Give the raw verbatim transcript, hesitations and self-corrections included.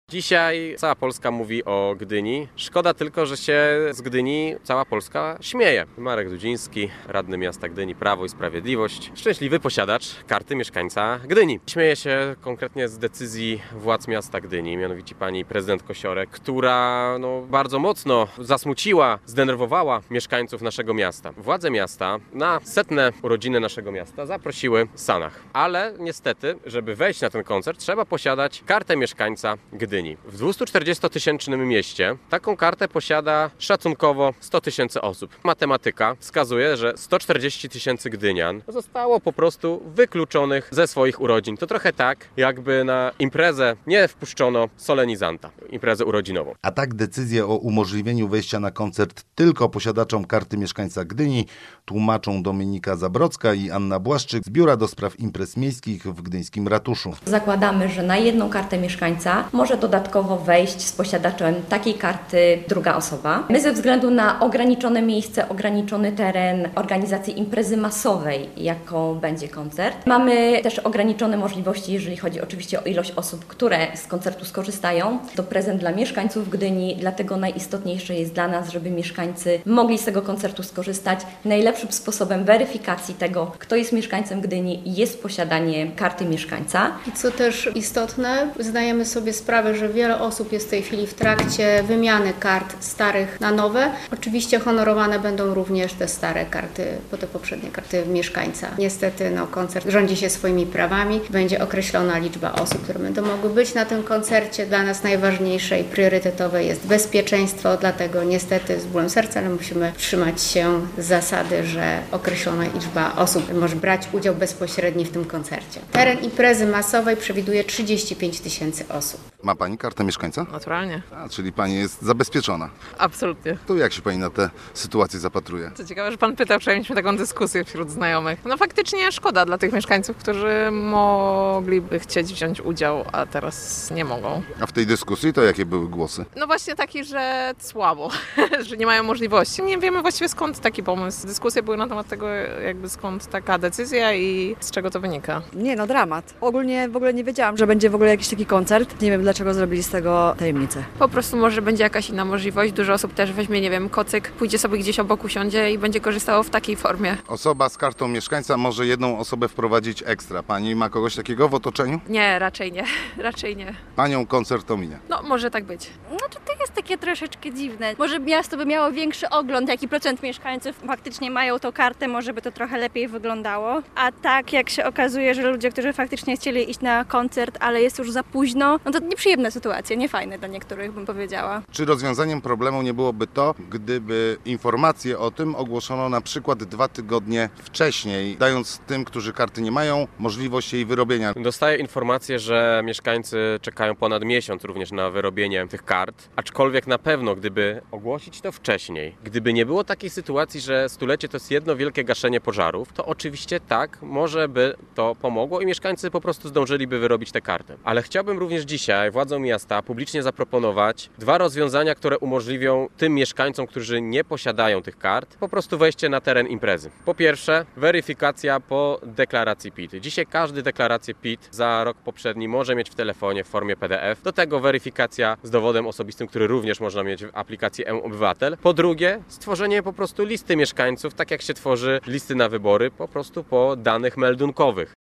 Dzisiaj cała Polska mówi o Gdyni. Szkoda tylko, że się z Gdyni cała Polska śmieje. Marek Dudziński, radny miasta Gdyni, Prawo i Sprawiedliwość, szczęśliwy posiadacz karty mieszkańca Gdyni. Śmieje się konkretnie z decyzji władz miasta Gdyni, mianowicie pani prezydent Kosiorek, która no, bardzo mocno zasmuciła, zdenerwowała mieszkańców naszego miasta. Władze miasta na setne urodziny naszego miasta zaprosiły Sanach. Ale niestety, żeby wejść na ten koncert, trzeba posiadać kartę mieszkańca Gdyni. W dwustuczterdziestotysięcznym mieście taką kartę posiada szacunkowo sto tysięcy osób. Matematyka wskazuje, że sto czterdzieści tysięcy gdynian zostało po prostu wykluczonych ze swoich urodzin. To trochę tak, jakby na imprezę nie wpuszczono solenizanta, imprezę urodzinową. A tak decyzję o umożliwieniu wejścia na koncert tylko posiadaczom karty mieszkańca Gdyni tłumaczą Dominika Zabrocka i Anna Błaszczyk z Biura do Spraw Imprez Miejskich w gdyńskim ratuszu. Zakładamy, że na jedną kartę mieszkańca może dodatkowo wejść z posiadaczem takiej karty druga osoba. My ze względu na ograniczone miejsce, ograniczony teren organizacji imprezy masowej, jaką będzie koncert, mamy też ograniczone możliwości, jeżeli chodzi oczywiście o ilość osób, które z koncertu skorzystają. To prezent dla mieszkańców Gdyni, dlatego najistotniejsze jest dla nas, żeby mieszkańcy mogli z tego koncertu skorzystać. Najlepszym sposobem weryfikacji tego, kto jest mieszkańcem Gdyni, jest posiadanie karty mieszkańca. I co też istotne, zdajemy sobie sprawę, że wiele osób jest w tej chwili w trakcie wymiany kart starych na nowe. Oczywiście honorowane będą również te stare karty, bo te poprzednie karty mieszkańca. Niestety no, koncert rządzi się swoimi prawami. Będzie określona liczba osób, które będą mogły być na tym koncercie. Dla nas najważniejsze i priorytetowe jest bezpieczeństwo, dlatego niestety z bólem serca, ale musimy trzymać się zasady, że określona liczba osób może brać udział bezpośredni w tym koncercie. Teren imprezy masowej przewiduje trzydzieści pięć tysięcy osób. Ma pani kartę mieszkańca? Naturalnie. A, czyli pani jest zabezpieczona. Absolutnie. To jak się pani na tę sytuację zapatruje? Co ciekawe, że pan pytał, czy mieliśmy taką dyskusję wśród znajomych. No faktycznie szkoda dla tych mieszkańców, którzy mogliby chcieć wziąć udział, a teraz nie mogą. A w tej dyskusji to jakie były głosy? No właśnie taki, że słabo, że nie mają możliwości. Nie wiemy właściwie skąd taki pomysł. Dyskusje były na temat tego, jakby skąd taka decyzja i z czego to wynika. Nie no, dramat. Ogólnie w ogóle nie wiedziałam, że będzie w ogóle jakiś taki koncert. Nie wiem, dlaczego zrobili z tego tajemnicę. Po prostu może będzie jakaś inna możliwość. Dużo osób też weźmie, nie wiem, kocyk, pójdzie sobie gdzieś obok, usiądzie i będzie korzystało w takiej formie. Osoba z kartą mieszkańca może jedną osobę wprowadzić ekstra. Pani ma kogoś takiego w otoczeniu? Nie, raczej nie. Raczej nie. Panią koncert ominie. No, może tak być. Znaczy to jest takie troszeczkę dziwne. Może miasto by miało większy ogląd, jaki procent mieszkańców faktycznie mają tą kartę, może by to trochę lepiej wyglądało. A tak jak się okazuje, że ludzie, którzy faktycznie chcieli iść na koncert, ale jest już za późno, no to nieprzyjemna sytuacja, niefajne dla niektórych, bym powiedziała. Czy rozwiązaniem problemu nie byłoby to, gdyby informacje o tym ogłoszono na przykład dwa tygodnie wcześniej, dając tym, którzy karty nie mają, możliwość jej wyrobienia? Dostaję informację, że mieszkańcy czekają ponad miesiąc również na wyrobienie tych kart, aczkolwiek na pewno, gdyby ogłosić to wcześniej, gdyby nie było takiej sytuacji, że stulecie to jest jedno wielkie gaszenie pożarów, to oczywiście tak, może by to pomogło i mieszkańcy po prostu zdążyliby wyrobić te karty. Ale chciałbym również dzisiaj władzom miasta publicznie zaproponować dwa rozwiązania, które umożliwią tym mieszkańcom, którzy nie posiadają tych kart, po prostu wejście na teren imprezy. Po pierwsze, weryfikacja po deklaracji P I T. Dzisiaj każdy deklarację P I T za rok poprzedni może mieć w telefonie w formie P D F. Do tego weryfikacja z dowodem osobistym, który również można mieć w aplikacji e-Obywatel. Po drugie, stworzenie po prostu listy mieszkańców, tak jak się tworzy listy na wybory, po prostu po danych meldunkowych.